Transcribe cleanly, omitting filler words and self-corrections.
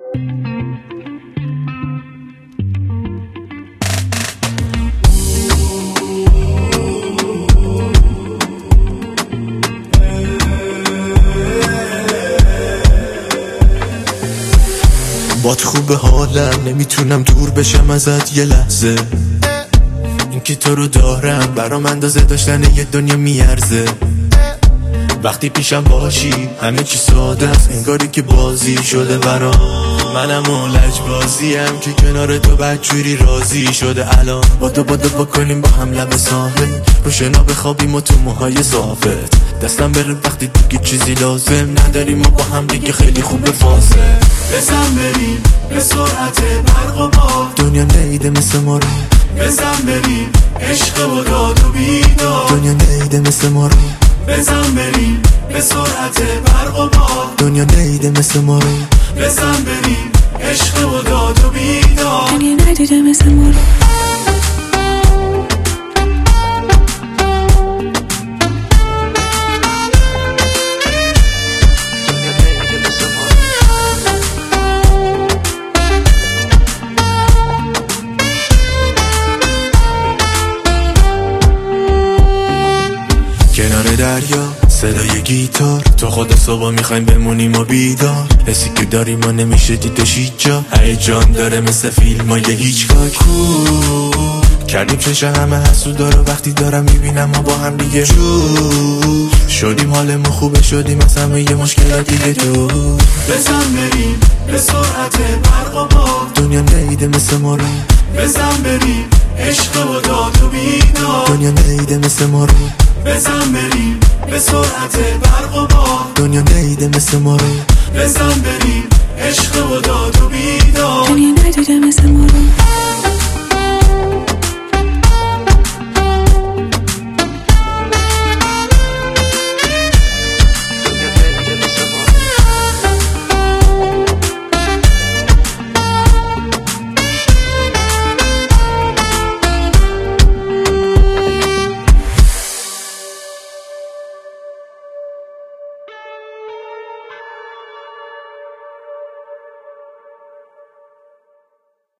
بات خوب حالم، نمیتونم دور بشم ازت یه لحظه. اینکه تو رو دارم برام اندازه داشتن یه دنیا میارزه. وقتی پیشم باشی همه چی ساده است، انگاری که بازی شده برام. منم و لجبازیم که کنار تو بدجوری راضی شده. الان بادو بکنیم با هم لب ساحل، رو شنا بخوابیم و تو موهای صافت دستم بره وقتی دیگه چیزی لازم نداریم و با هم دیگه خیلی خوبه فاصله. بزن بریم به سرعت برق و باد، دنیا نیده مثل ما رو. بزن بریم عشق و داد و بیداد، دنیا نیده مثل ما رو. بزن بریم به سرعت برق و باد، دنیا نیده مثل ما رو. بزن بریم عشق و داد و بیداد، دنیا ندیده مثل ما رو. کنار دریا صدای گیتار، تو خود صبح میخوایم بمونیم و بیدار. حسی که داریم و نمیشه دیدش هیچ جا، هیجان داره مثل فیلم های هیچکاک. کردیم چش همه حسودا رو وقتی دارم میبینم ما با هم دیگه شدیم، حالمون خوبه شدیم از همه یه مشکلات دیگه دور. بزن بریم به سرعت برق و باد، دنیا نیده مثل ما رو. بزن بریم عشق و داد و بیداد، دنیا نیده مثل ما رو. بزن بریم به سرعت برق و باد، دنیا نیده مثل ما رو. بزن بریم عشق و داد و بیداد، دنیا ندیده مثل ما رو.